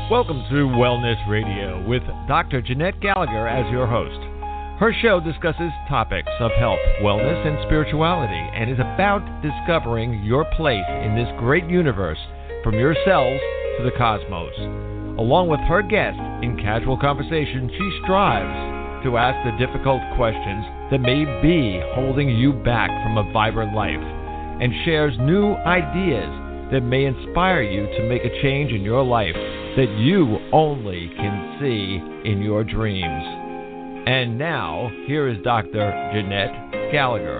Welcome to Wellness Radio with Dr. Jeanette Gallagher as your host. Her show discusses topics of health, wellness, and spirituality, and is about discovering your place in this great universe, from your cells to the cosmos. Along with her guests, in casual conversation, she strives to ask the difficult questions that may be holding you back from a vibrant life, and shares new ideas that may inspire you to make a change in your life that you only can see in your dreams. And now, here is Dr. Jeanette Gallagher.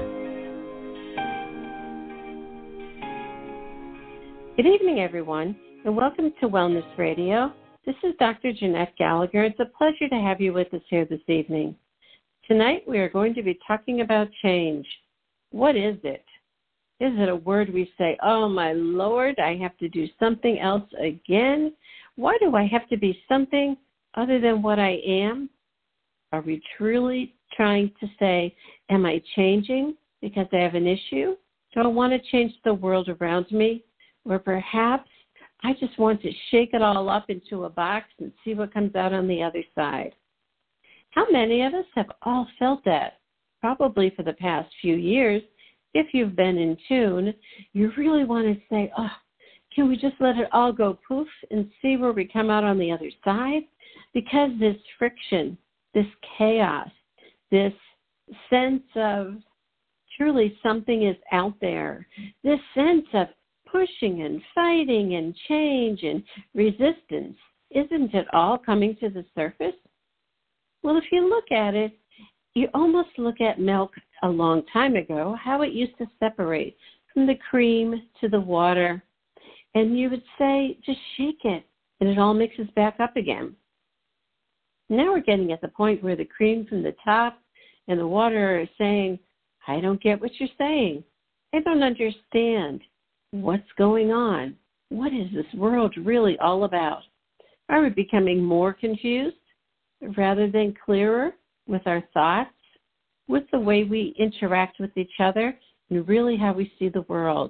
Good evening, everyone, and welcome to Wellness Radio. This is Dr. Jeanette Gallagher. It's a pleasure to have you with us here this evening. Tonight, we are going to be talking about change. What is it? Is it a word we say, oh, my Lord, I have to do something else again? Why do I have to be something other than what I am? Are we truly trying to say, am I changing because I have an issue? Do I want to change the world around me? Or perhaps I just want to shake it all up into a box and see what comes out on the other side. How many of us have all felt that? Probably for the past few years. If you've been in tune, you really want to say, oh, can we just let it all go poof and see where we come out on the other side? Because this friction, this chaos, this sense of truly something is out there, this sense of pushing and fighting and change and resistance, isn't it all coming to the surface? Well, if you look at it, you almost look at milk a long time ago, how it used to separate from the cream to the water. And you would say, just shake it, and it all mixes back up again. Now we're getting at the point where the cream from the top and the water are saying, I don't get what you're saying. I don't understand. What's going on? What is this world really all about? Are we becoming more confused rather than clearer with our thoughts, with the way we interact with each other, and really how we see the world?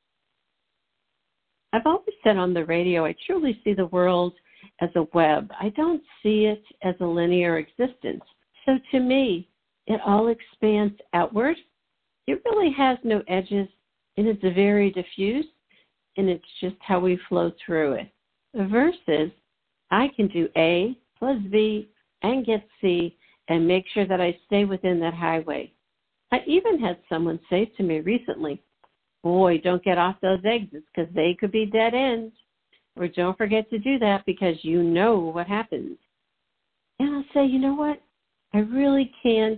I've always said on the radio, I truly see the world as a web. I don't see it as a linear existence. So to me, it all expands outward. It really has no edges, and it's very diffuse, and it's just how we flow through it. Versus, I can do A plus B and get C and make sure that I stay within that highway. I even had someone say to me recently, boy, don't get off those exits because they could be dead ends. Or don't forget to do that because you know what happens. And I'll say, you know what? I really can't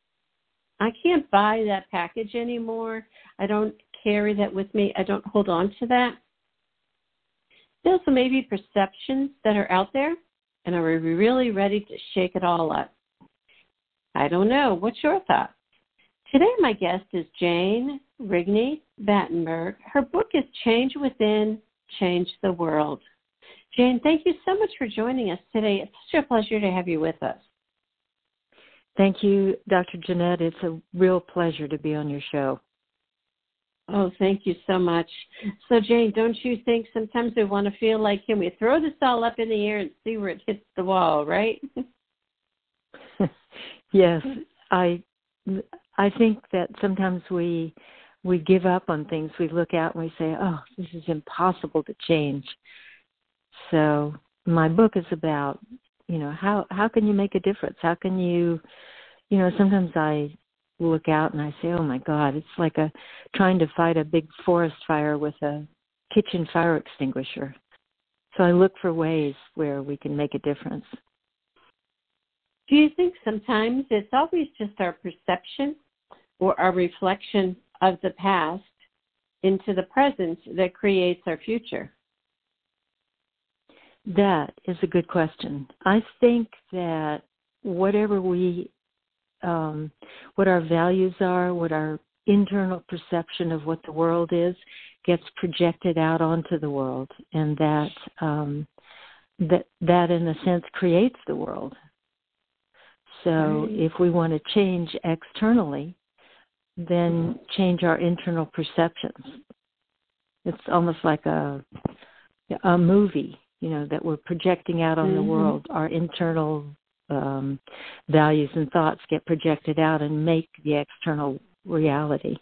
buy that package anymore. I don't carry that with me. I don't hold on to that. There's maybe perceptions that are out there, and are we really ready to shake it all up? I don't know. What's your thought? Today, my guest is Jane Rigney Battenberg. Her book is Change Within, Change the World. Jane, thank you so much for joining us today. It's such a pleasure to have you with us. Thank you, Dr. Jeanette. It's a real pleasure to be on your show. Oh, thank you so much. So, Jane, don't you think sometimes we want to feel like, can we throw this all up in the air and see where it hits the wall, right? Yes, I think that sometimes we give up on things. We look out and we say, oh, this is impossible to change. So my book is about, how can you make a difference? How can you, sometimes I look out and I say, oh, my God, it's like trying to fight a big forest fire with a kitchen fire extinguisher. So I look for ways where we can make a difference. Do you think sometimes it's always just our perception or our reflection of the past into the present that creates our future? That is a good question. I think that whatever what our values are, what our internal perception of what the world is, gets projected out onto the world, and that in a sense creates the world. So right. If we want to change externally, then change our internal perceptions. It's almost like a movie. that we're projecting out on the world. Our internal values and thoughts get projected out and make the external reality.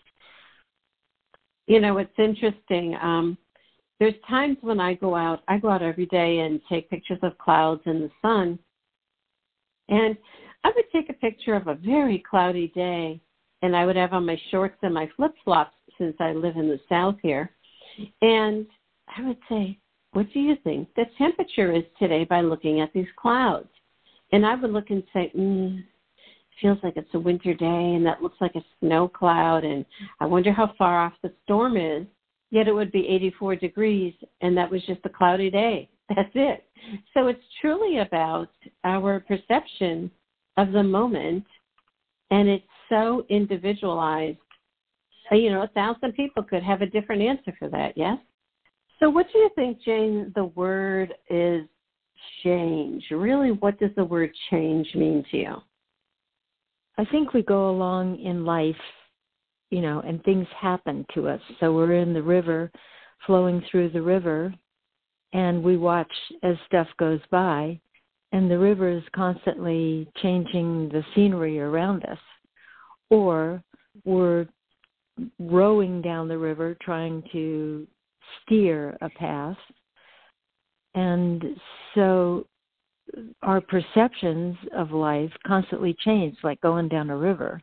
It's interesting. There's times when I go out every day and take pictures of clouds and the sun. And I would take a picture of a very cloudy day, and I would have on my shorts and my flip-flops since I live in the South here. And I would say, what do you think the temperature is today by looking at these clouds? And I would look and say, it feels like it's a winter day, and that looks like a snow cloud, and I wonder how far off the storm is. Yet it would be 84 degrees, and that was just a cloudy day. That's it. So it's truly about our perception of the moment, and it's so individualized. 1,000 people could have a different answer for that, yes? So what do you think, Jane, the word is change? Really, what does the word change mean to you? I think we go along in life, and things happen to us. So we're in the river, flowing through the river, and we watch as stuff goes by, and the river is constantly changing the scenery around us. Or we're rowing down the river trying to steer a path. And so our perceptions of life constantly change, like going down a river.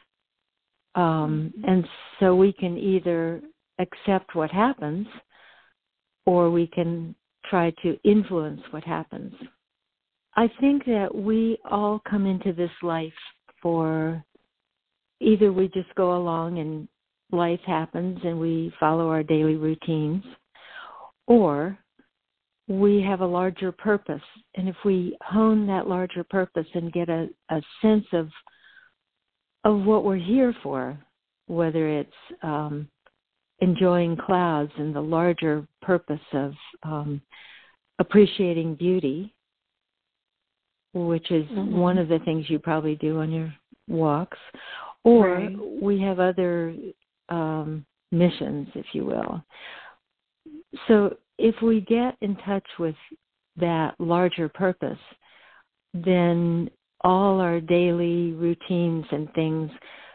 And so we can either accept what happens, or we can try to influence what happens. I think that we all come into this life for either we just go along and life happens and we follow our daily routines, or we have a larger purpose. And if we hone that larger purpose and get a sense of what we're here for, whether it's enjoying clouds and the larger purpose of appreciating beauty, which is one of the things you probably do on your walks, or we have other missions, if you will. So if we get in touch with that larger purpose, then all our daily routines and things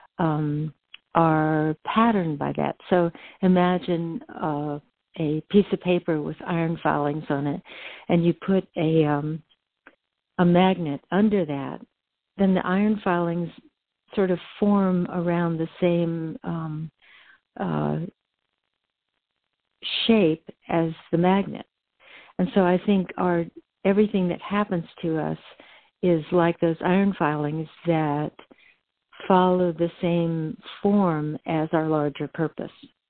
are patterned by that. So imagine a piece of paper with iron filings on it, and you put a magnet under that. Then the iron filings sort of form around the same shape as the magnet. And so I think everything that happens to us is like those iron filings that follow the same form as our larger purpose.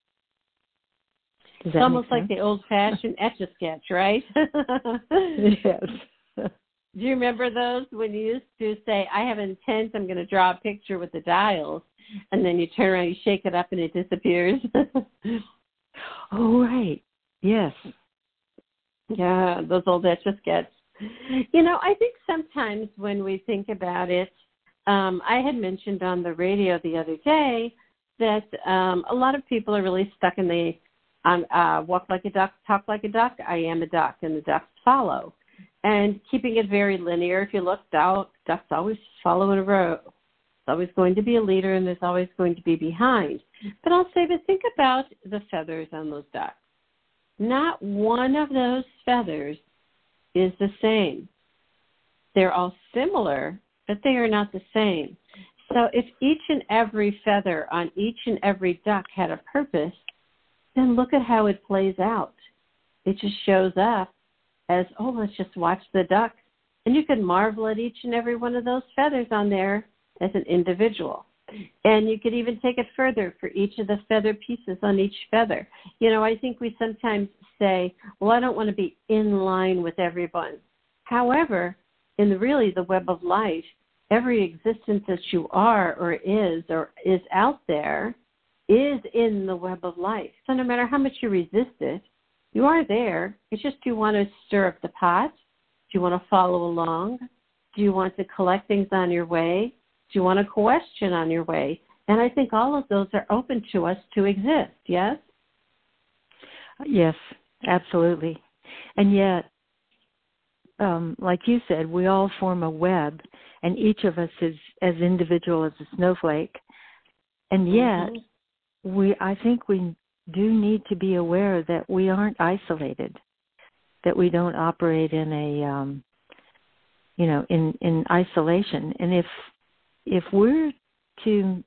It's almost like the old-fashioned Etch-a-Sketch, right? Yes. Do you remember those when you used to say, I have intent, I'm going to draw a picture with the dials, and then you turn around, you shake it up, and it disappears? Oh, right. Yes. Yeah, those old Etch-a-Sketches. I think sometimes when we think about it, I had mentioned on the radio the other day that a lot of people are really stuck in the walk like a duck, talk like a duck, I am a duck, and the ducks follow. And keeping it very linear, if you look out, ducks always follow in a row. There's always going to be a leader, and there's always going to be behind. But I'll say, but think about the feathers on those ducks. Not one of those feathers is the same. They're all similar, but they are not the same. So if each and every feather on each and every duck had a purpose, then look at how it plays out. It just shows up as, let's just watch the duck. And you can marvel at each and every one of those feathers on there as an individual. And you could even take it further for each of the feather pieces on each feather. I think we sometimes say, well, I don't want to be in line with everyone. However, in the web of life, every existence that you are or is out there is in the web of life. So no matter how much you resist it, you are there. It's just, do you want to stir up the pot? Do you want to follow along? Do you want to collect things on your way? Do you want to question on your way? And I think all of those are open to us to exist, yes? Yes, absolutely. And yet, like you said, we all form a web, and each of us is as individual as a snowflake. And yet, I think we do need to be aware that we aren't isolated, that we don't operate in a, in isolation. And if we're to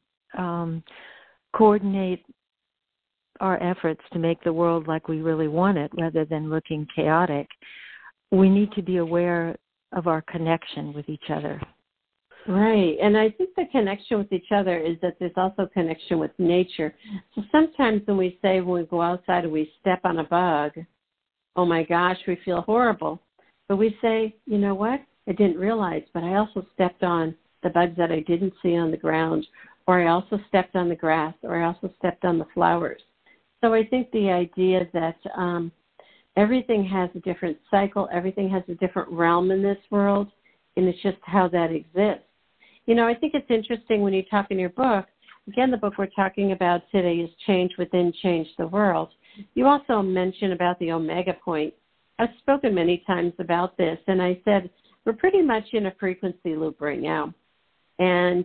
coordinate our efforts to make the world like we really want it, rather than looking chaotic, we need to be aware of our connection with each other. Right. And I think the connection with each other is that there's also connection with nature. So sometimes when we go outside and we step on a bug, oh my gosh, we feel horrible. But we say, you know what? I didn't realize, but I also stepped on the bugs that I didn't see on the ground, or I also stepped on the grass, or I also stepped on the flowers. So I think the idea that everything has a different cycle, everything has a different realm in this world, and it's just how that exists. I think it's interesting when you talk in your book, again, the book we're talking about today is Change Within, Change the World. You also mention about the omega point. I've spoken many times about this, and I said we're pretty much in a frequency loop right now. And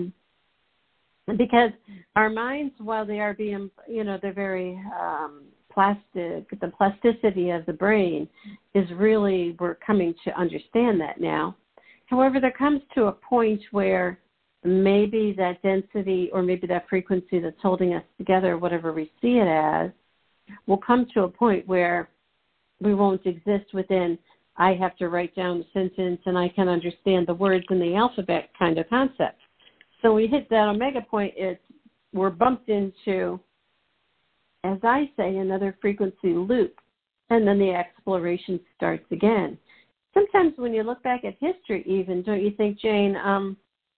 because our minds, while they are being, they're very plastic, the plasticity of the brain is really, we're coming to understand that now. However, there comes to a point where maybe that density or maybe that frequency that's holding us together, whatever we see it as, will come to a point where we won't exist within, I have to write down a sentence and I can understand the words in the alphabet kind of concept. So we hit that omega point, we're bumped into, as I say, another frequency loop, and then the exploration starts again. Sometimes when you look back at history even, don't you think, Jane, I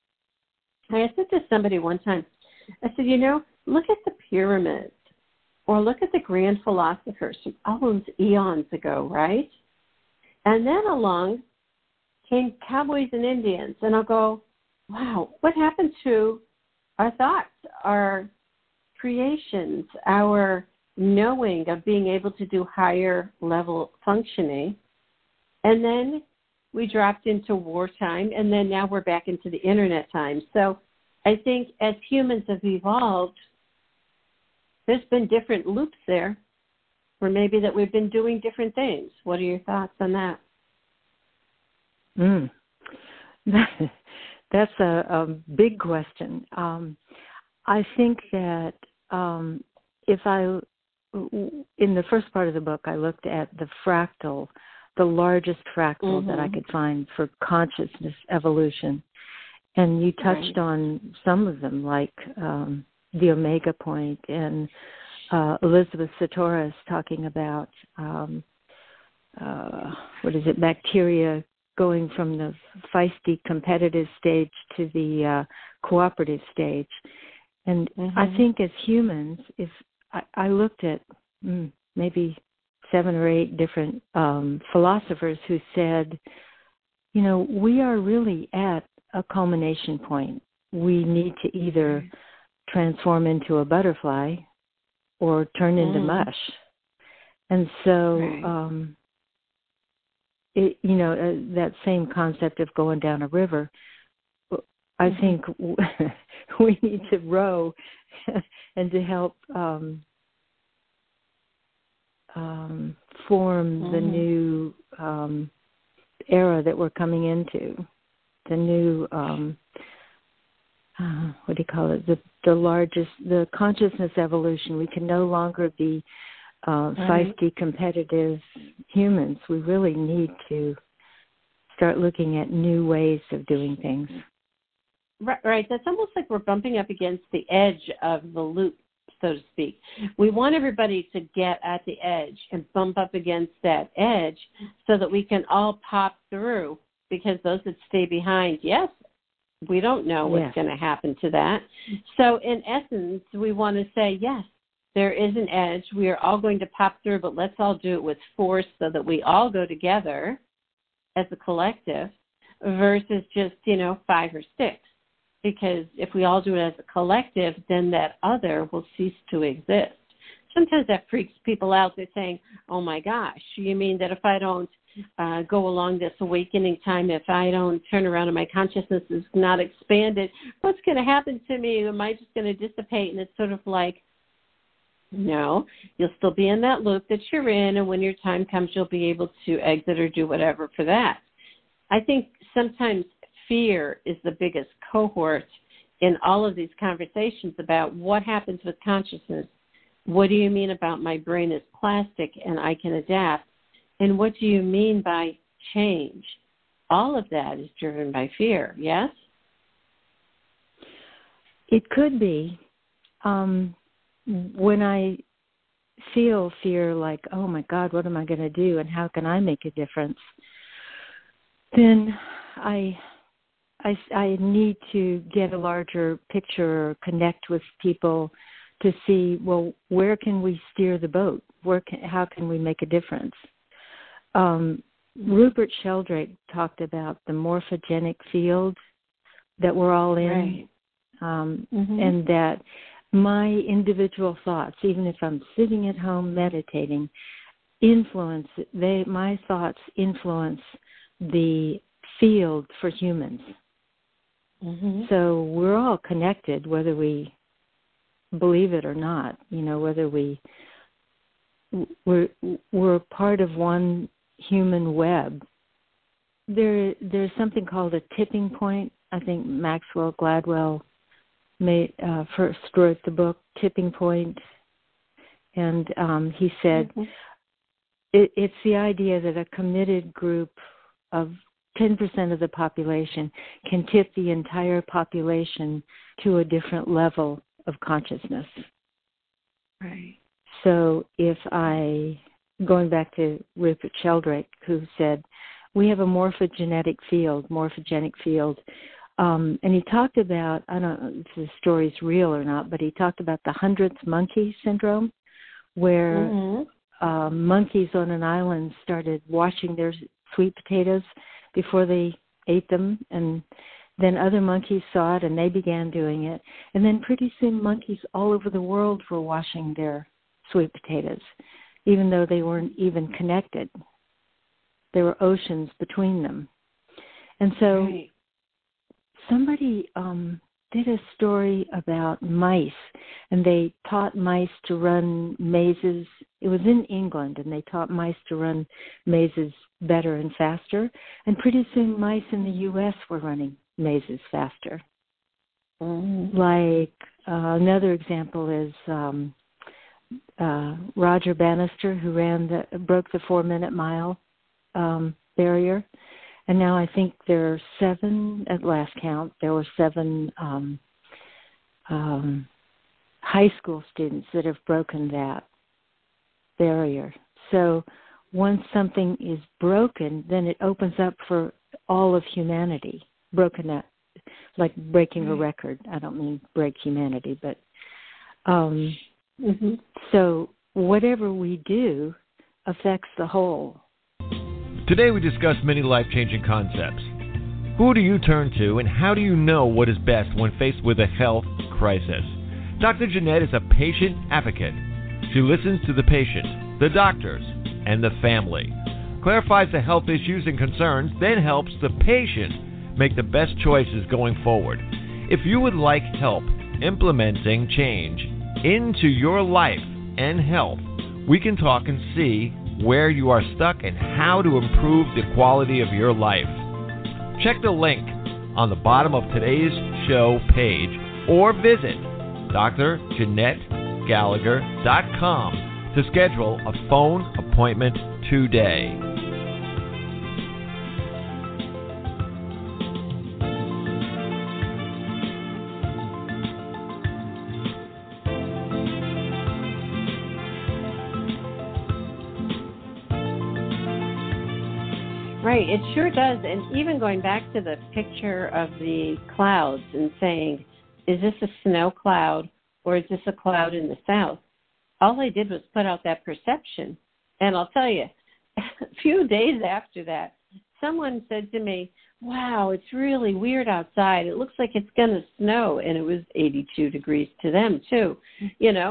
said to somebody one time, I said, look at the pyramids or look at the grand philosophers from all those eons ago, right? And then along came cowboys and Indians, and I'll go, wow, what happened to our thoughts, our creations, our knowing of being able to do higher level functioning? And then we dropped into wartime, and then now we're back into the internet time. So I think as humans have evolved, there's been different loops there, or maybe that we've been doing different things. What are your thoughts on that? That's a big question. I think that in the first part of the book, I looked at the fractal, the largest fractal that I could find for consciousness evolution. And you touched on some of them, like the omega point, and Elizabeth Sahtouris talking about, bacteria going from the feisty competitive stage to the cooperative stage. And I think as humans, if I looked at maybe 7 or 8 different philosophers who said, we are really at a culmination point. We need to either transform into a butterfly or turn into mush. And so, that same concept of going down a river, I think we need to row and to help form the new era that we're coming into, the new, the consciousness evolution. We can no longer be feisty, competitive humans. We really need to start looking at new ways of doing things. Right. That's almost like we're bumping up against the edge of the loop, so to speak. We want everybody to get at the edge and bump up against that edge so that we can all pop through, because those that stay behind, yes, we don't know what's going to happen to that. So in essence, we want to say, yes, there is an edge. We are all going to pop through, but let's all do it with force so that we all go together as a collective versus just, 5 or 6. Because if we all do it as a collective, then that other will cease to exist. Sometimes that freaks people out. They're saying, oh, my gosh, you mean that if I don't go along this awakening time, if I don't turn around and my consciousness is not expanded, what's going to happen to me? Am I just going to dissipate? And it's sort of like, no, you'll still be in that loop that you're in, and when your time comes, you'll be able to exit or do whatever for that. I think sometimes fear is the biggest cohort in all of these conversations about what happens with consciousness. What do you mean about my brain is plastic and I can adapt? And what do you mean by change? All of that is driven by fear, yes? It could be. When I feel fear like, oh my God, what am I going to do and how can I make a difference? Then I need to get a larger picture or connect with people to see, well, where can we steer the boat? How can we make a difference? Rupert Sheldrake talked about the morphogenic field that we're all in, right. And that my individual thoughts, even if I'm sitting at home meditating, my thoughts influence the field for humans. So we're all connected, whether we believe it or not. Whether we're part of one human web. There's something called a tipping point. I think Maxwell Gladwell first wrote the book Tipping Point, and he said it's the idea that a committed group of 10% of the population can tip the entire population to a different level of consciousness. Right. So going back to Rupert Sheldrake, who said, we have a morphogenic field, and he talked about, I don't know if the story's real or not, but he talked about the 100th monkey syndrome, where monkeys on an island started washing their sweet potatoes before they ate them, and then other monkeys saw it and they began doing it, and then pretty soon monkeys all over the world were washing their sweet potatoes, even though they weren't even connected. There were oceans between them. And so somebody did a story about mice, and they taught mice to run mazes. It was in England, and they taught mice to run mazes better and faster. And pretty soon mice in the U.S. were running mazes faster. Like another example is Roger Bannister, who broke the 4-minute mile barrier. And now I think there are 7, at last count, there were 7 high school students that have broken that barrier. So once something is broken, then it opens up for all of humanity. Broken that, like breaking a record. I don't mean break humanity, but so whatever we do affects the whole. Today we discuss many life-changing concepts. Who do you turn to, and how do you know what is best when faced with a health crisis? Dr. Jeanette is a patient advocate. She listens to the patient, the doctors, and the family, clarifies the health issues and concerns, then helps the patient make the best choices going forward. If you would like help implementing change into your life and health, we can talk and see where you are stuck and how to improve the quality of your life. Check the link on the bottom of today's show page or visit drjeanettegallagher.com to schedule a phone appointment today. Right, it sure does. And even going back to the picture of the clouds and saying, is this a snow cloud or is this a cloud in the south? All I did was put out that perception. And I'll tell you, a few days after that, someone said to me, wow, it's really weird outside. It looks like it's going to snow. And it was 82 degrees to them, too.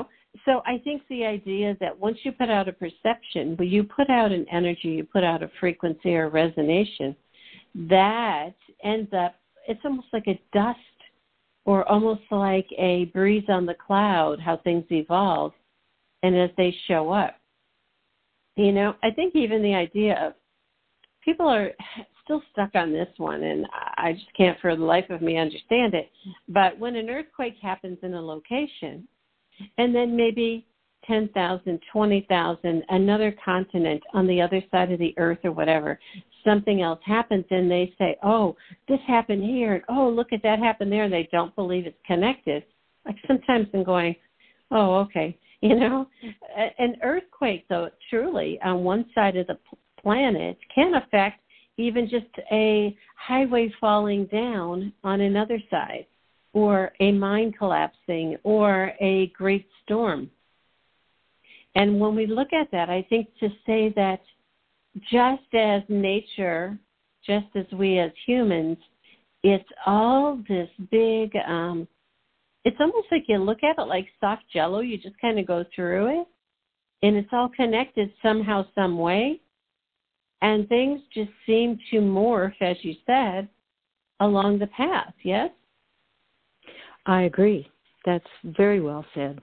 So I think the idea that once you put out a perception, but you put out an energy, you put out a frequency or resonation, that ends up, it's almost like a dust or almost like a breeze on the cloud, how things evolve, and as they show up. I think even the idea of people are still stuck on this one, and I just can't for the life of me understand it. But when an earthquake happens in a location, and then maybe 10,000, 20,000, another continent on the other side of the earth or whatever, something else happens, and they say, oh, this happened here, and oh, look at that happened there, and they don't believe it's connected. Like sometimes I'm going, oh, okay. An earthquake, though, truly, on one side of the planet can affect even just a highway falling down on another side, or a mine collapsing, or a great storm. And when we look at that, I think to say that just as nature, just as we as humans, it's all this big, it's almost like you look at it like soft jello. You just kind of go through it, and it's all connected somehow, some way. And things just seem to morph, as you said, along the path, yes? I agree. That's very well said.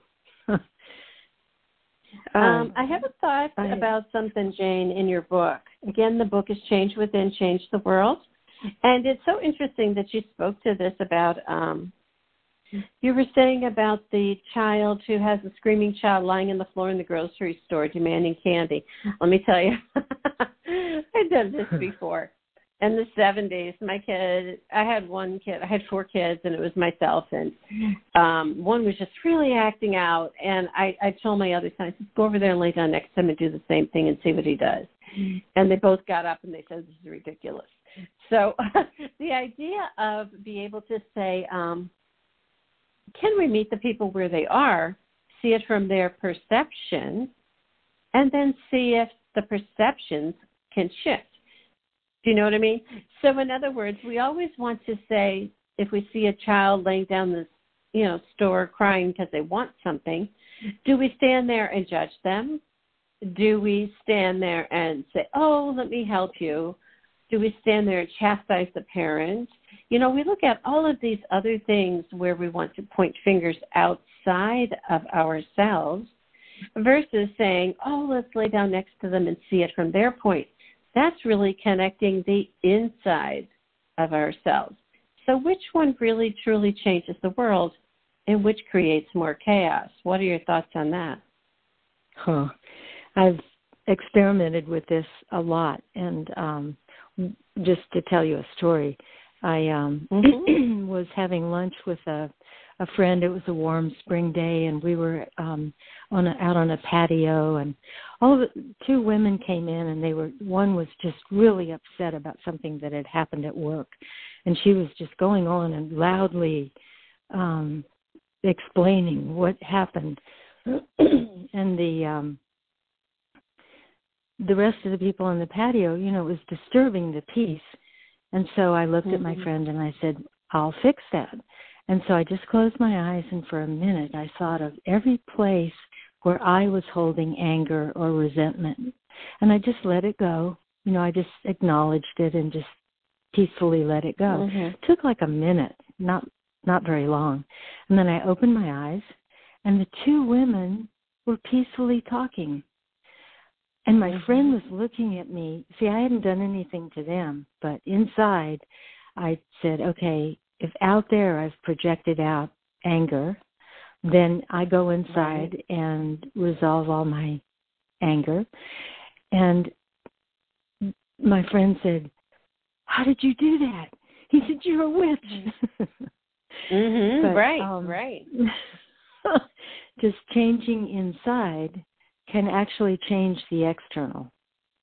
I have a thought about something, Jane, in your book. Again, the book is Change Within, Change the World. And it's so interesting that you spoke to this about, you were saying about the child who has a screaming child lying on the floor in the grocery store demanding candy. Let me tell you, I've done this before. In the 70s, I had 4 kids, and it was myself, and one was just really acting out, and I told my other son, I said, go over there and lay down next to him and do the same thing and see what he does. And they both got up, and they said, this is ridiculous. So the idea of being able to say, can we meet the people where they are, see it from their perception, and then see if the perceptions can shift? Do you know what I mean? So in other words, we always want to say, if we see a child laying down the store crying because they want something, do we stand there and judge them? Do we stand there and say, oh, let me help you? Do we stand there and chastise the parent? We look at all of these other things where we want to point fingers outside of ourselves versus saying, oh, let's lay down next to them and see it from their point. That's really connecting the inside of ourselves. So which one really truly changes the world and which creates more chaos? What are your thoughts on that? I've experimented with this a lot. And just to tell you a story, I was having lunch with a friend. It was a warm spring day, and we were out on a patio, and two women came in, and one was just really upset about something that had happened at work, and she was just going on and loudly explaining what happened, and the rest of the people on the patio, it was disturbing the peace, and so I looked at my friend and I said, I'll fix that. And so I just closed my eyes, and for a minute I thought of every place where I was holding anger or resentment. And I just let it go. I just acknowledged it and just peacefully let it go. It took like a minute, not very long. And then I opened my eyes, and the two women were peacefully talking. And my friend was looking at me. See, I hadn't done anything to them, but inside I said, okay, if out there I've projected out anger, then I go inside and resolve all my anger. And my friend said, how did you do that? He said, you're a witch. But, right. Just changing inside can actually change the external.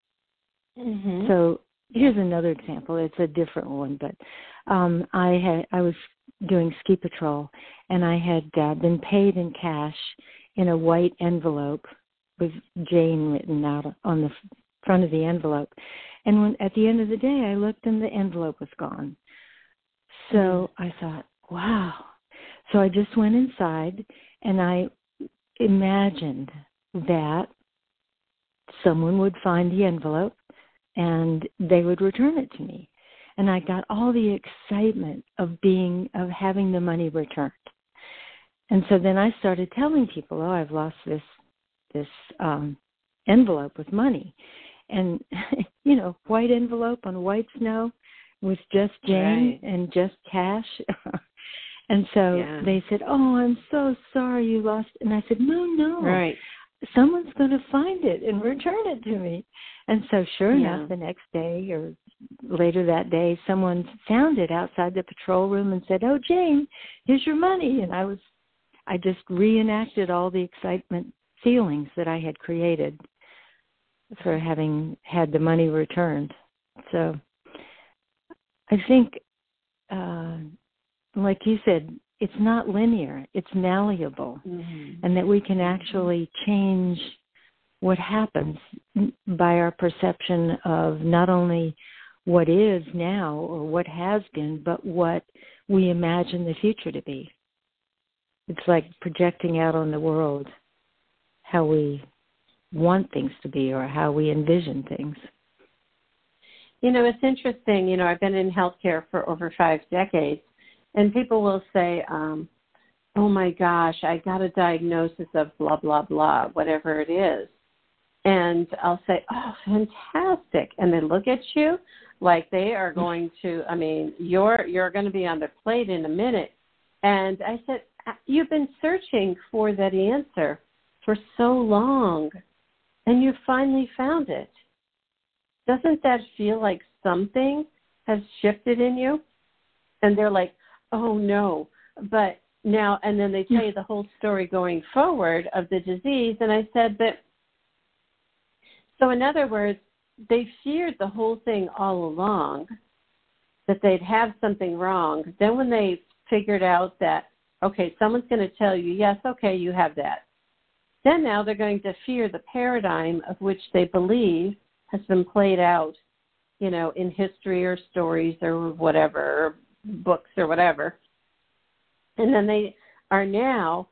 So here's another example. It's a different one, but I was doing ski patrol, and I had been paid in cash in a white envelope with Jane written out on the front of the envelope. And at the end of the day, I looked, and the envelope was gone. So I thought, wow. So I just went inside, and I imagined that someone would find the envelope and they would return it to me. And I got all the excitement of having the money returned. And so then I started telling people, oh, I've lost this envelope with money. And, white envelope on white snow with just Jane and just cash. And so they said, oh, I'm so sorry you lost it. And I said, no. Right. Someone's going to find it and return it to me. And so sure enough, the next day or later that day, someone found it outside the patrol room and said, oh, Jane, here's your money. And I just reenacted all the excitement feelings that I had created for having had the money returned. So I think, like you said, it's not linear, it's malleable, and that we can actually change what happens by our perception of not only what is now or what has been, but what we imagine the future to be. It's like projecting out on the world how we want things to be or how we envision things. It's interesting. I've been in healthcare for over 5 decades, and people will say, oh, my gosh, I got a diagnosis of blah, blah, blah, whatever it is. And I'll say, oh, fantastic. And they look at you like they are going to, you're going to be on the plate in a minute. And I said, you've been searching for that answer for so long, and you finally found it. Doesn't that feel like something has shifted in you? And they're like, oh, no. But now, and then they tell you the whole story going forward of the disease. And I said, so in other words, they feared the whole thing all along, that they'd have something wrong. Then when they figured out that, okay, someone's going to tell you, yes, okay, you have that. Then now they're going to fear the paradigm of which they believe has been played out, in history or stories or whatever, or books or whatever. And then they are now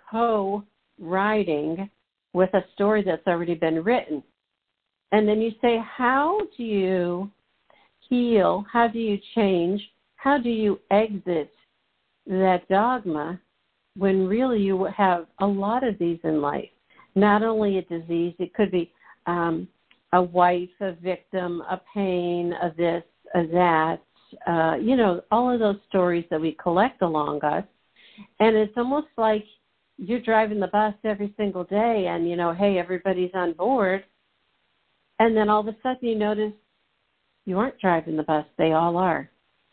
co-writing with a story that's already been written. And then you say, how do you heal? How do you change? How do you exit that dogma when really you have a lot of these in life? Not only a disease, it could be a wife, a victim, a pain, a this, a that, all of those stories that we collect along us. And it's almost like you're driving the bus every single day and, hey, everybody's on board. And then all of a sudden you notice you aren't driving the bus. They all are.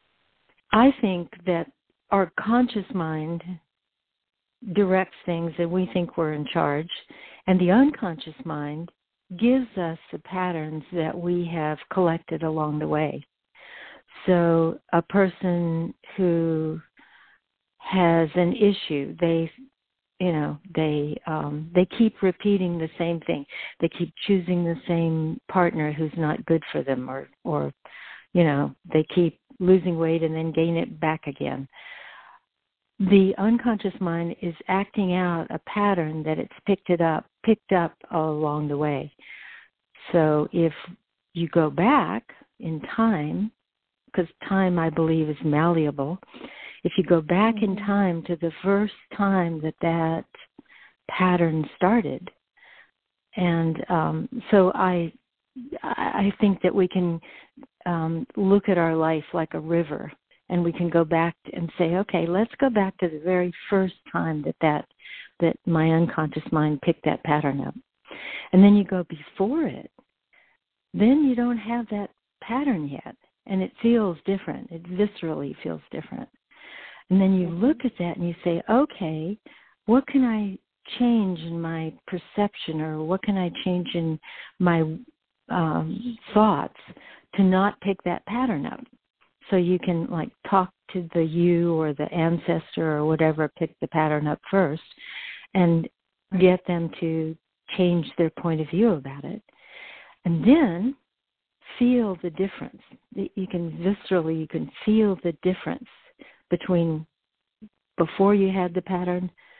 I think that our conscious mind directs things and we think we're in charge, and the unconscious mind gives us the patterns that we have collected along the way. So a person who has an issue, they keep repeating the same thing. They keep choosing the same partner who's not good for them, or they keep losing weight and then gain it back again. The unconscious mind is acting out a pattern that it's picked up all along the way. So if you go back in time, because time, I believe, is malleable, if you go back in time to the first time that pattern started, and so I think that we can look at our life like a river, and we can go back and say, okay, let's go back to the very first time that my unconscious mind picked that pattern up. And then you go before it, then you don't have that pattern yet, and it feels different. It viscerally feels different. And then you look at that and you say, okay, what can I change in my perception, or what can I change in my thoughts to not pick that pattern up? So you can talk to the you or the ancestor or whatever picked the pattern up first and get them to change their point of view about it. And then feel the difference. You can feel the difference between before you had the pattern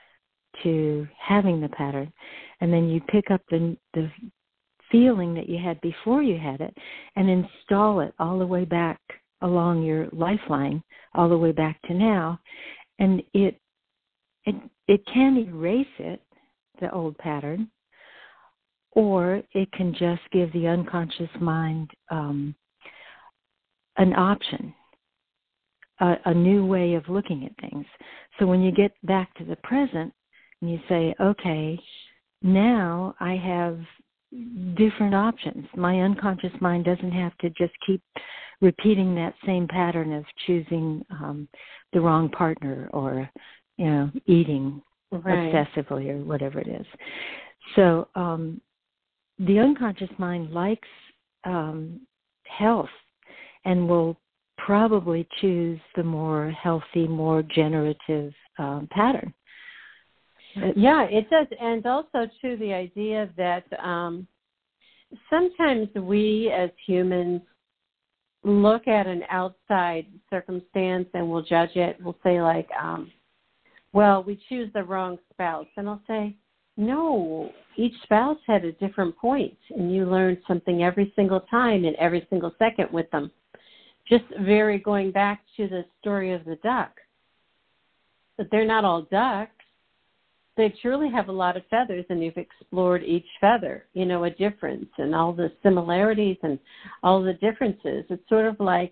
to having the pattern, and then you pick up the feeling that you had before you had it and install it all the way back along your lifeline, all the way back to now, and it can erase it, the old pattern, or it can just give the unconscious mind an option, a new way of looking at things. So when you get back to the present and you say, okay, now I have different options. My unconscious mind doesn't have to just keep repeating that same pattern of choosing the wrong partner or, eating obsessively or whatever it is. So the unconscious mind likes health and will probably choose the more healthy, more generative pattern. Yeah, it does. And also, too, the idea that sometimes we as humans look at an outside circumstance and we'll judge it. We'll say, like, well, we choose the wrong spouse. And I'll say, no, each spouse had a different point, and you learned something every single time and every single second with them. Just going back to the story of the duck. But they're not all ducks. They truly have a lot of feathers, and you've explored each feather, a difference, and all the similarities and all the differences. It's sort of like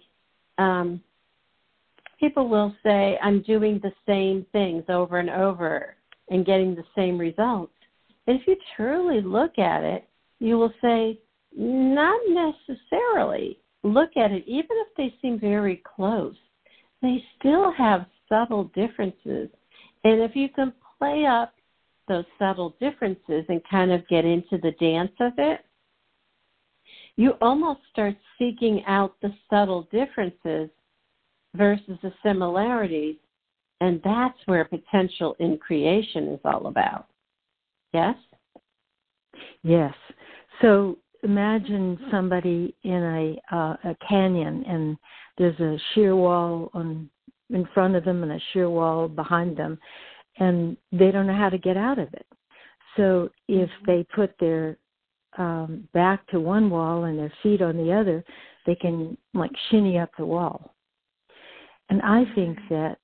people will say, I'm doing the same things over and over and getting the same results. And if you truly look at it, you will say, not necessarily. Look at it, even if they seem very close, they still have subtle differences. And if you can play up those subtle differences and kind of get into the dance of it, you almost start seeking out the subtle differences versus the similarities, and that's where potential in creation is all about. Yes? Yes. So imagine somebody in a canyon, and there's a sheer wall in front of them and a sheer wall behind them, and they don't know how to get out of it. So if they put their back to one wall and their feet on the other, they can shinny up the wall. And I think that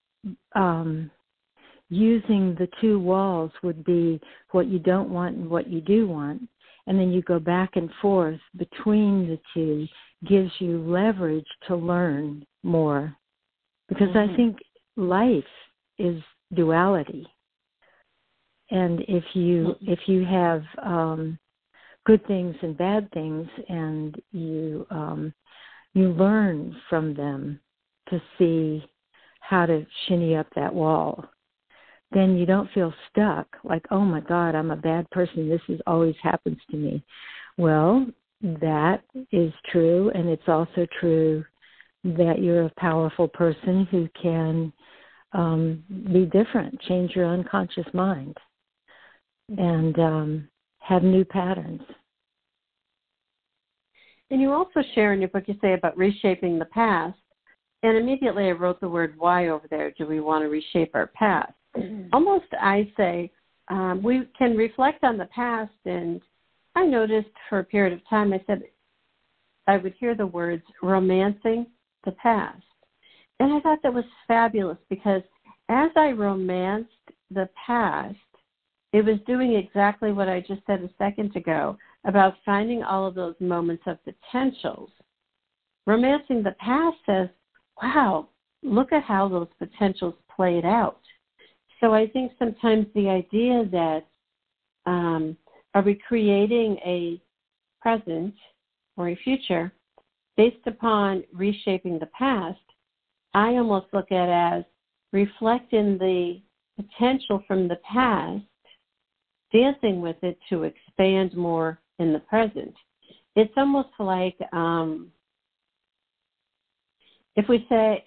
using the two walls would be what you don't want and what you do want, and then you go back and forth between the two, gives you leverage to learn more. Because I think life is duality. And if you have good things and bad things, and you learn from them to see how to shinny up that wall, then you don't feel stuck, like, oh my God, I'm a bad person, this always happens to me. Well, that is true, and it's also true that you're a powerful person who can be different, change your unconscious mind, and have new patterns. And you also share in your book, you say about reshaping the past, and immediately I wrote the word why over there. Do we want to reshape our past? Almost I say we can reflect on the past, and I noticed for a period of time I would hear the words romancing the past. And I thought that was fabulous, because as I romanced the past, it was doing exactly what I just said a second ago about finding all of those moments of potentials. Romancing the past says, wow, look at how those potentials played out. So I think sometimes the idea that are we creating a present or a future based upon reshaping the past, I almost look at it as reflecting the potential from the past, dancing with it to expand more in the present. It's almost like if we say,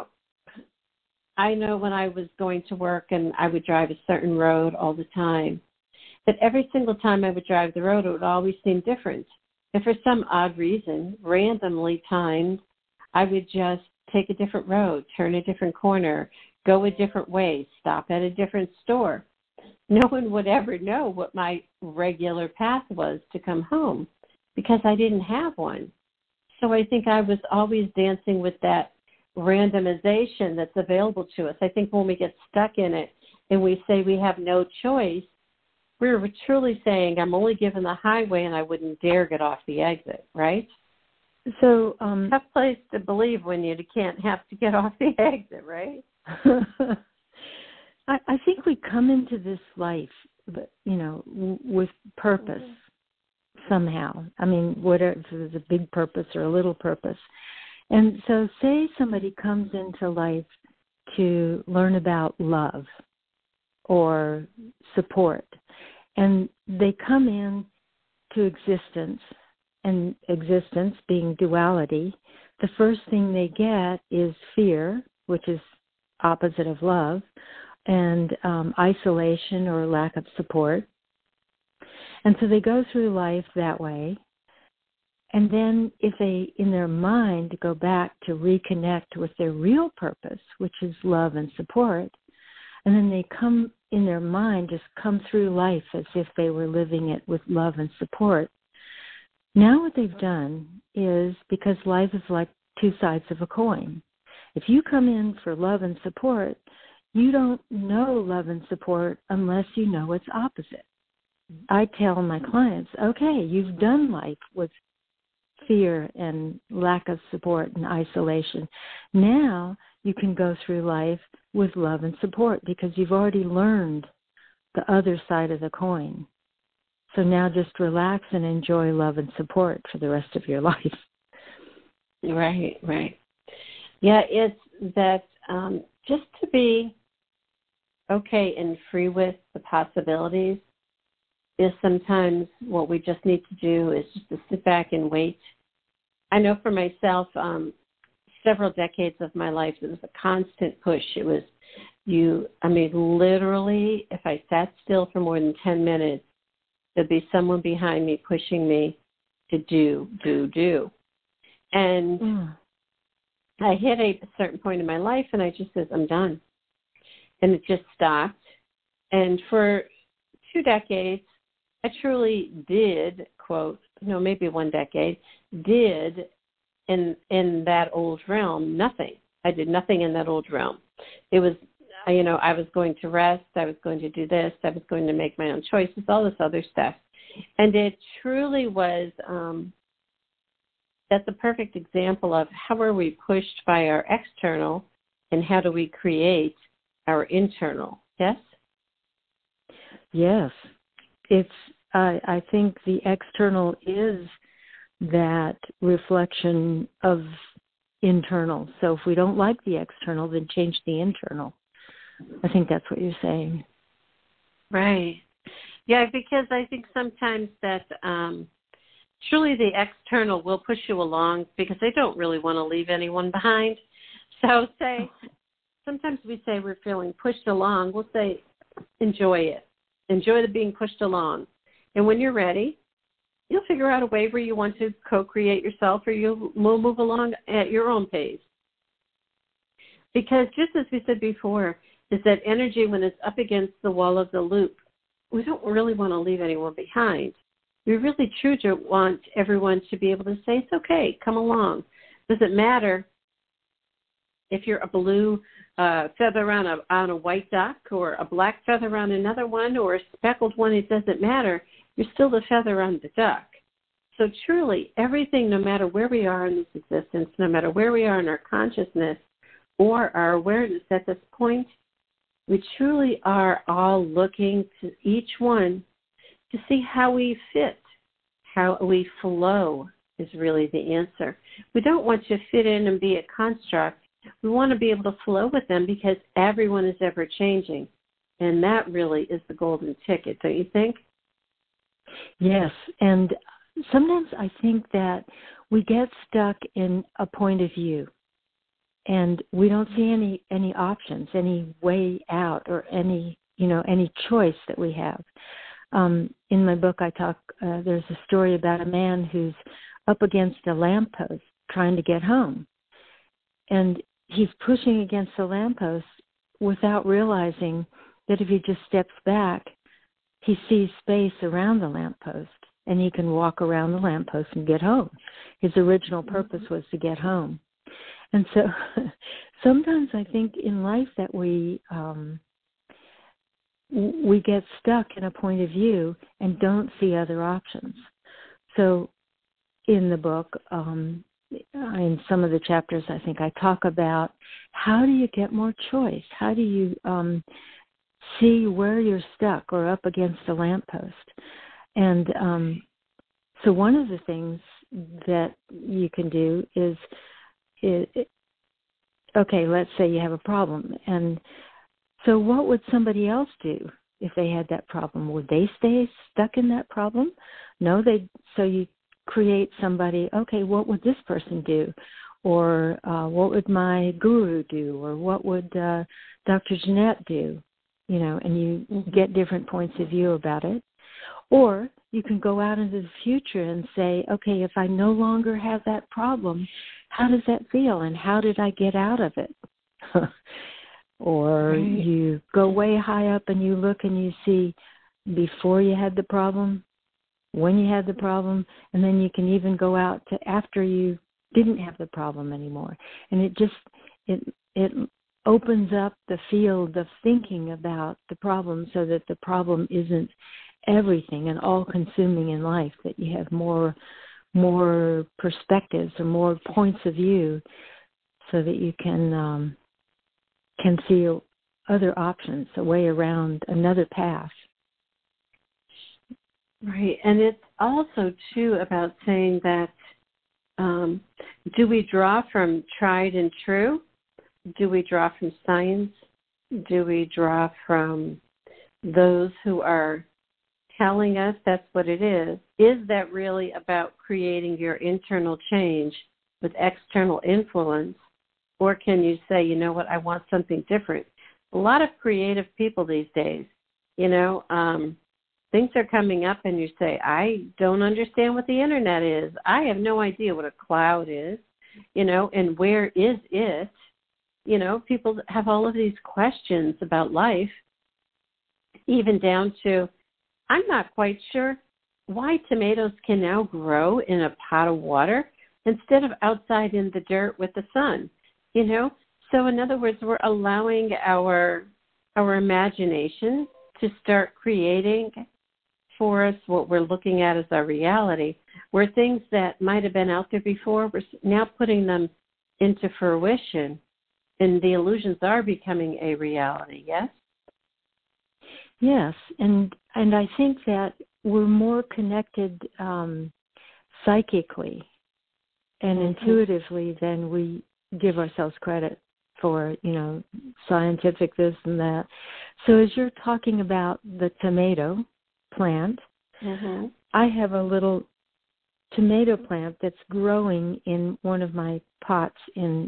I know when I was going to work and I would drive a certain road all the time, but every single time I would drive the road, it would always seem different. If for some odd reason, randomly timed, I would just take a different road, turn a different corner, go a different way, stop at a different store. no one would ever know what my regular path was to come home because I didn't have one. So I think I was always dancing with that randomization that's available to us. I think when we get stuck in it and we say we have no choice, we're truly saying I'm only given the highway and I wouldn't dare get off the exit, right? So tough place to believe when you can't have to get off the exit, right? I think we come into this life, with purpose somehow. I mean, whether it's a big purpose or a little purpose. And so say somebody comes into life to learn about love or support, and they come in to existence, and existence being duality, the first thing they get is fear, which is opposite of love, and isolation or lack of support. And so they go through life that way. And then if they, in their mind, go back to reconnect with their real purpose, which is love and support, and then they come in their mind, just come through life as if they were living it with love and support. Now what they've done is, because life is like two sides of a coin, if you come in for love and support, you don't know love and support unless you know its opposite. I tell my clients, okay, you've done life with fear and lack of support and isolation. Now you can go through life with love and support because you've already learned the other side of the coin. So now just relax and enjoy love and support for the rest of your life. Right. Yeah, it's that just to be okay and free with the possibilities is sometimes what we just need to do is just to sit back and wait. I know for myself, several decades of my life, it was a constant push. It was literally, if I sat still for more than 10 minutes, there'd be someone behind me pushing me to do. And I hit a certain point in my life, and I just said, I'm done. And it just stopped. And for 2 decades, I truly did, quote, maybe 1 decade, did in that old realm nothing. I did nothing in that old realm. It was, I was going to rest. I was going to do this. I was going to make my own choices, all this other stuff. And it truly was, that's a perfect example of how are we pushed by our external and how do we create our internal. Yes? Yes. I think the external is that reflection of internal. So if we don't like the external, then change the internal. I think that's what you're saying. Right. Yeah, because I think sometimes that truly the external will push you along because they don't really want to leave anyone behind. So sometimes we say we're feeling pushed along. We'll say, enjoy it. Enjoy the being pushed along. And when you're ready, you'll figure out a way where you want to co-create yourself or you'll move along at your own pace. Because just as we said before, is that energy when it's up against the wall of the loop, we don't really want to leave anyone behind. We really truly want everyone to be able to say, it's okay, come along. Doesn't matter if you're a blue feather on a white duck or a black feather on another one or a speckled one, it doesn't matter. You're still the feather on the duck. So truly, everything, no matter where we are in this existence, no matter where we are in our consciousness or our awareness at this point, we truly are all looking to each one to see how we fit, how we flow is really the answer. We don't want to fit in and be a construct. We want to be able to flow with them because everyone is ever changing. And that really is the golden ticket, don't you think? Yes. And sometimes I think that we get stuck in a point of view and we don't see any options, any way out or any choice that we have. In my book, I talk, there's a story about a man who's up against a lamppost trying to get home. And he's pushing against the lamppost without realizing that if he just steps back, he sees space around the lamppost, and he can walk around the lamppost and get home. His original purpose was to get home. And so sometimes I think in life that we get stuck in a point of view and don't see other options. So in the book, in some of the chapters, I think I talk about how do you get more choice? How do you see where you're stuck or up against a lamppost? And so one of the things that you can do is, okay, let's say you have a problem. And so what would somebody else do if they had that problem? Would they stay stuck in that problem? No, so you create somebody, okay, what would this person do? Or what would my guru do? Or what would Dr. Jeanette do? You know, and you get different points of view about it. Or you can go out into the future and say, okay, if I no longer have that problem, how does that feel? And how did I get out of it? Or you go way high up and you look and you see before you had the problem, when you had the problem, and then you can even go out to after you didn't have the problem anymore. And it opens up the field of thinking about the problem so that the problem isn't everything and all-consuming in life, that you have more perspectives or more points of view so that you can see other options, a way around another path. Right. And it's also, too, about saying that do we draw from tried and true? Do we draw from science? Do we draw from those who are telling us that's what it is? Is that really about creating your internal change with external influence? Or can you say, you know what, I want something different? A lot of creative people these days, things are coming up and you say, I don't understand what the internet is. I have no idea what a cloud is, and where is it? People have all of these questions about life, even down to, I'm not quite sure why tomatoes can now grow in a pot of water instead of outside in the dirt with the sun, So in other words, we're allowing our imagination to start creating for us what we're looking at as our reality, where things that might have been out there before, we're now putting them into fruition, and the illusions are becoming a reality, yes? Yes, and I think that we're more connected psychically and intuitively than we give ourselves credit for, scientific this and that. So as you're talking about the tomato plant, I have a little tomato plant that's growing in one of my pots in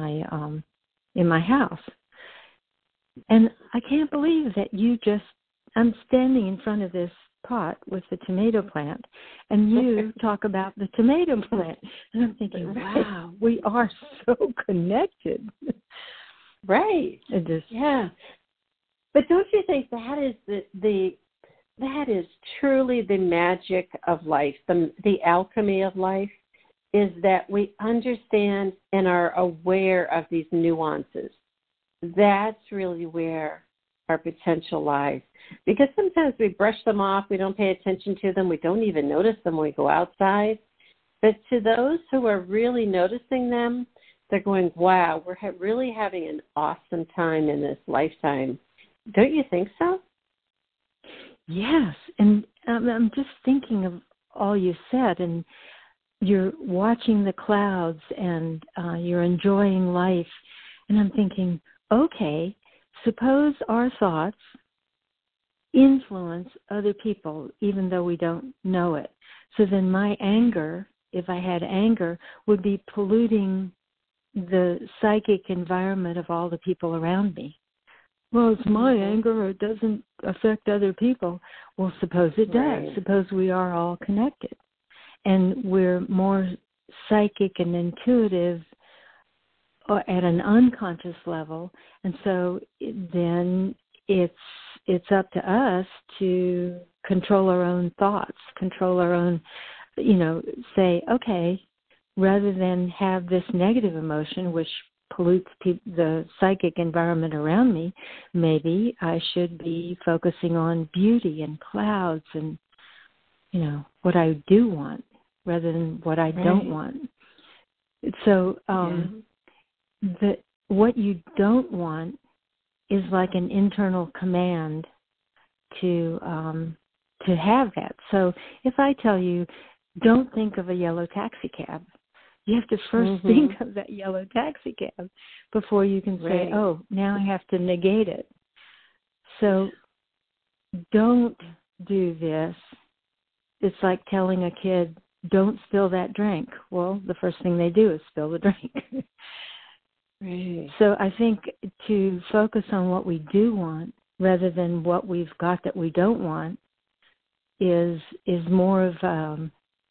my house. And I can't believe that I'm standing in front of this pot with the tomato plant, and you talk about the tomato plant. And I'm thinking, wow, we are so connected. Right. Yeah. But don't you think that is that is truly the magic of life, the alchemy of life, is that we understand and are aware of these nuances. That's really where our potential lies. Because sometimes we brush them off, we don't pay attention to them, we don't even notice them when we go outside. But to those who are really noticing them, they're going, wow, we're really having an awesome time in this lifetime. Don't you think so? Yes, and I'm just thinking of all you said, and you're watching the clouds and you're enjoying life, and I'm thinking, okay, suppose our thoughts influence other people even though we don't know it. So then my anger, if I had anger, would be polluting the psychic environment of all the people around me. Well, it's my anger, it doesn't affect other people. Well, suppose it does. Right. Suppose we are all connected. And we're more psychic and intuitive at an unconscious level. And so then it's up to us to control our own thoughts, control our own, say, okay, rather than have this negative emotion, which pollutes the psychic environment around me, maybe I should be focusing on beauty and clouds and, what I do want rather than what I don't want. So what you don't want is like an internal command to have that. So if I tell you, don't think of a yellow taxi cab, you have to first think of that yellow taxi cab before you can say, oh, now I have to negate it. So don't do this. It's like telling a kid, don't spill that drink. Well, the first thing they do is spill the drink. So I think to focus on what we do want rather than what we've got that we don't want is more of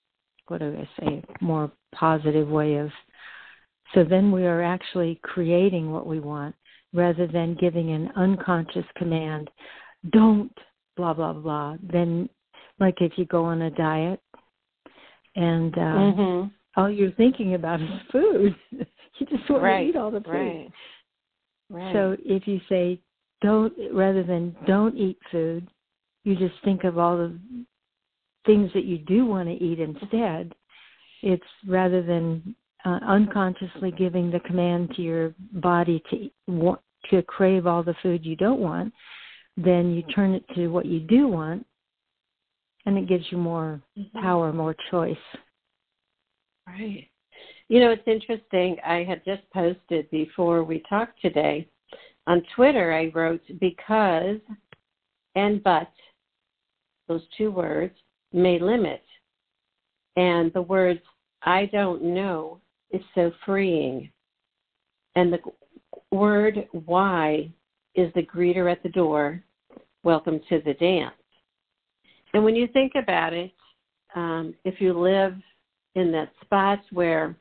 more positive way of, so then we are actually creating what we want rather than giving an unconscious command, don't blah, blah, blah. Then, like if you go on a diet and all you're thinking about is food, you just want to eat all the food. So if you say rather than don't eat food, you just think of all the things that you do want to eat instead. It's rather than unconsciously giving the command to your body to crave all the food you don't want, then you turn it to what you do want, and it gives you more power, more choice. Right. It's interesting. I had just posted before we talked today on Twitter. I wrote because and but, those two words, may limit. And the words, I don't know, is so freeing. And the word why is the greeter at the door. Welcome to the dance. And when you think about it, if you live in that spot where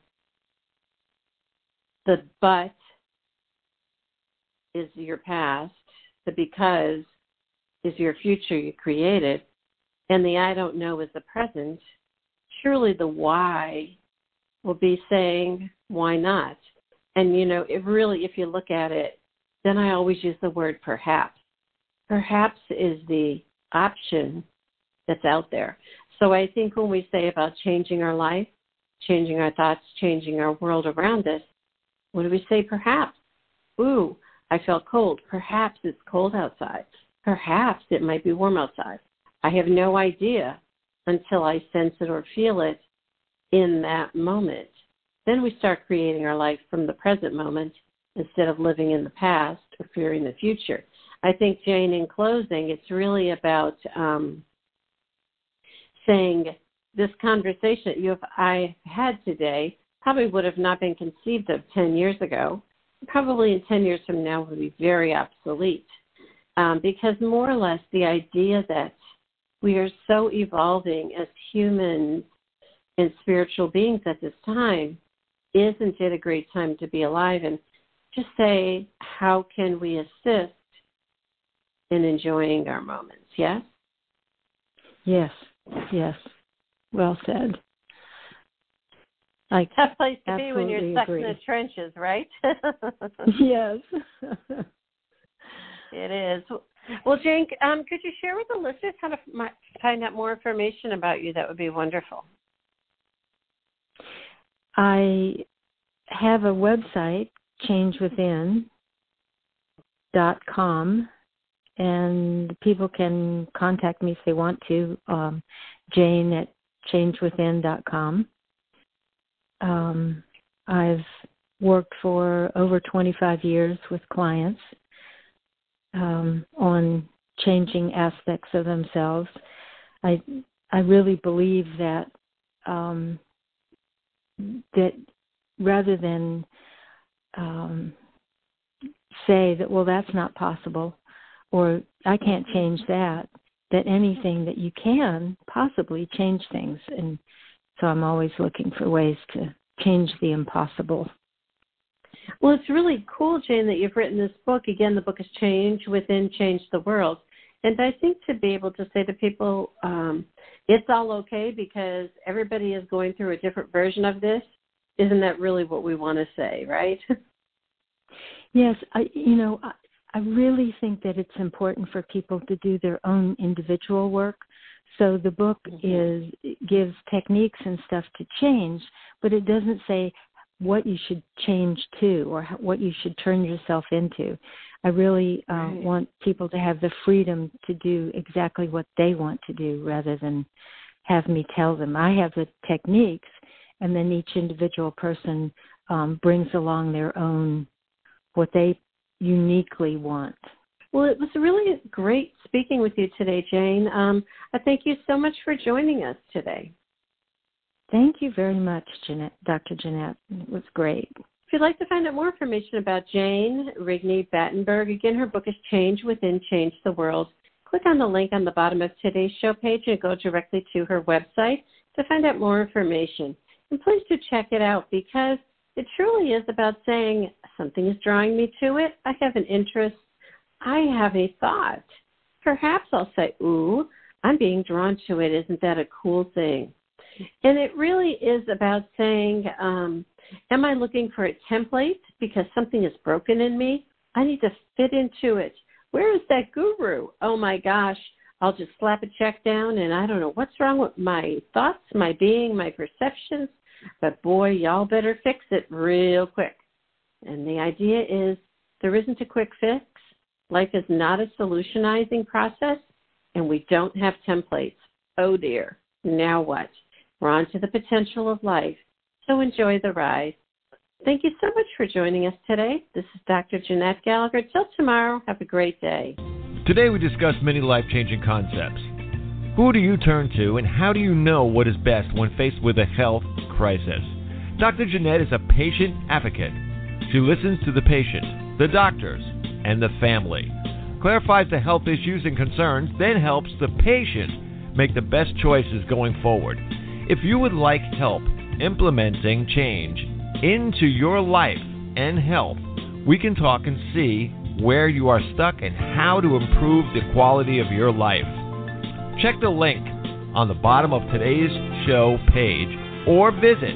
the but is your past, the because is your future you created, and the I don't know is the present, surely the why will be saying, why not? And, it really, if you look at it, then I always use the word perhaps. Perhaps is the option that's out there. So I think when we say about changing our life, changing our thoughts, changing our world around us, what do we say? Perhaps. Ooh, I felt cold. Perhaps it's cold outside. Perhaps it might be warm outside. I have no idea until I sense it or feel it in that moment. Then we start creating our life from the present moment instead of living in the past or fearing the future. I think, Jane, in closing, it's really about saying this conversation that you and I had today probably would have not been conceived of 10 years ago. Probably in 10 years from now would be very obsolete because more or less the idea that we are so evolving as humans and spiritual beings at this time, isn't it a great time to be alive? And just say, how can we assist in enjoying our moments? Yes? Yes. Well said. Tough place to be when you're stuck in the trenches, right? Yes. It is. Well, Jane, could you share with the listeners how to find out more information about you? That would be wonderful. I have a website, changewithin.com, and people can contact me if they want to, Jane at changewithin.com. I've worked for over 25 years with clients on changing aspects of themselves. I really believe that that rather than say that, well, that's not possible, or I can't change that anything that you can possibly change things. And so I'm always looking for ways to change the impossible. Well, it's really cool, Jane, that you've written this book. Again, the book is Change Within, Change the World. And I think to be able to say to people, it's all okay because everybody is going through a different version of this, isn't that really what we want to say, right? Yes, I really think that it's important for people to do their own individual work. So the book gives techniques and stuff to change, but it doesn't say what you should change to or what you should turn yourself into. I really want people to have the freedom to do exactly what they want to do rather than have me tell them. I have the techniques, and then each individual person brings along their own, what they uniquely want. Well, it was really great speaking with you today, Jane. I thank you so much for joining us today. Thank you very much, Dr. Jeanette. It was great. If you'd like to find out more information about Jane Rigney Battenberg, again, her book is Change Within, Change the World. Click on the link on the bottom of today's show page and go directly to her website to find out more information. And please do check it out because it truly is about saying something is drawing me to it. I have an interest. I have a thought. Perhaps I'll say, ooh, I'm being drawn to it. Isn't that a cool thing? And it really is about saying, am I looking for a template because something is broken in me? I need to fit into it. Where is that guru? Oh, my gosh, I'll just slap a check down, and I don't know what's wrong with my thoughts, my being, my perceptions. But, boy, y'all better fix it real quick. And the idea is there isn't a quick fix. Life is not a solutionizing process, and we don't have templates. Oh, dear. Now what? We're on to the potential of life. So enjoy the ride. Thank you so much for joining us today. This is Dr. Jeanette Gallagher. Till tomorrow, have a great day. Today we discussed many life-changing concepts. Who do you turn to, and how do you know what is best when faced with a health crisis? Dr. Jeanette is a patient advocate. She listens to the patient, the doctors, and the family, clarifies the health issues and concerns, then helps the patient make the best choices going forward. If you would like help implementing change into your life and health, we can talk and see where you are stuck and how to improve the quality of your life. Check the link on the bottom of today's show page or visit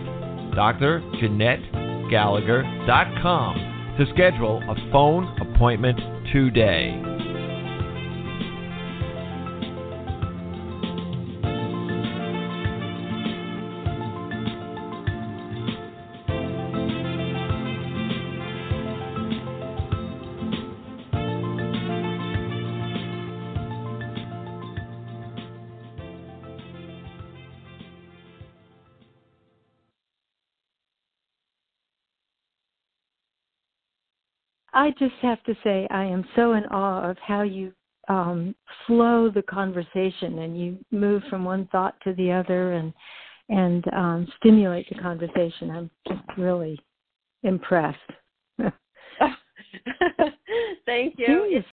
drjeanettegallagher.com to schedule a phone appointment today. I just have to say I am so in awe of how you flow the conversation and you move from one thought to the other and stimulate the conversation. I'm just really impressed. Thank you. Seriously.